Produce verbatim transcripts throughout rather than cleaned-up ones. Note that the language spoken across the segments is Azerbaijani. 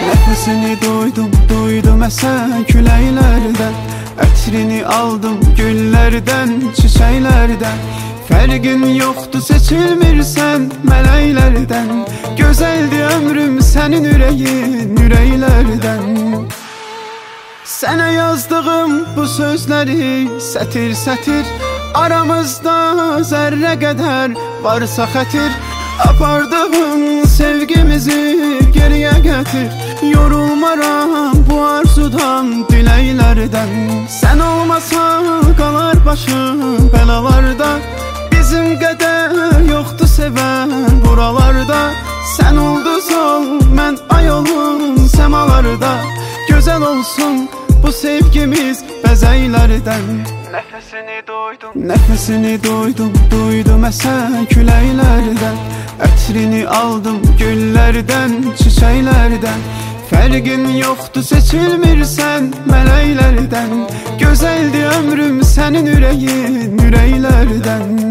Nefesini duydum, duydum esen küləklərdən. Ətrini aldım güllərdən, çiçəklərdən. Fərqin yoxdur, seçilmirsən mələklərdən. Gözəldir ömrüm sənin ürəyin, ürəklərdən. Sənə yazdığım bu sözləri sətir sətir, aramızda zərrə qədər varsa xətir. Apardığım sevgimizi geriyə gətir. Yorulmaram bu arzudan, diləklərdən. Sən olmasan qalar başım bəlalarda. Bizim qədər yoxdur sevən buralarda. Sən ulduz ol, mən ay olum semalarda. Gözəl olsun bu sevgimiz bəzəklərdən. Nəfəsini duydum, nəfəsini duydum, duydum əsən küləklərdən. Ətrini aldım güllərdən, çiçəklərdən. Fərqin yoxdur, seçilmirsən mələklərdən. Gözəldir ömrüm sənin ürəyin, ürəklərdən.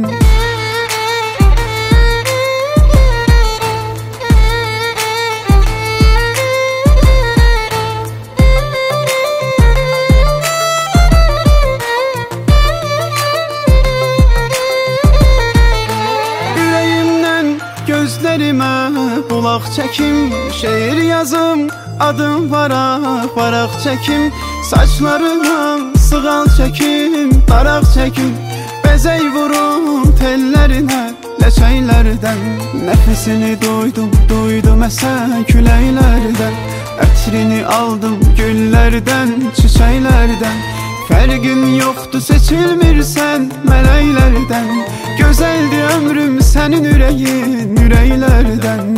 Gözlərimə bulaq çəkim, şeir yazım, adım varaq, varaq çəkim. Saçlarına sığal çəkim, daraq çəkim. Bəzək vurum tellərinə, ləçəklərdən. Nəfəsini duydum, duydum əsən küləklərdən. Ətrini aldım güllərdən, çiçəklərdən. Fərqin yoxdur, seçilmirsən mələklərdən. Gözəldir ömrüm sənin ürəyin, ürəklərdən.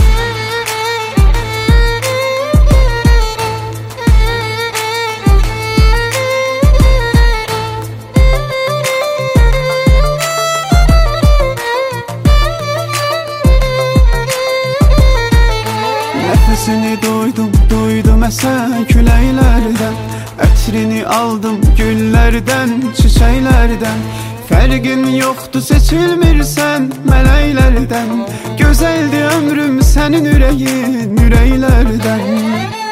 Nəfəsini duydum, duydum əsən küləklərdən. Ətrini aldım güllərdən, çiçəklərdən. Fərqin yoxdur, seçilmirsən mələklərdən. Gözəldir ömrüm sənin ürəyin, ürəklərdən.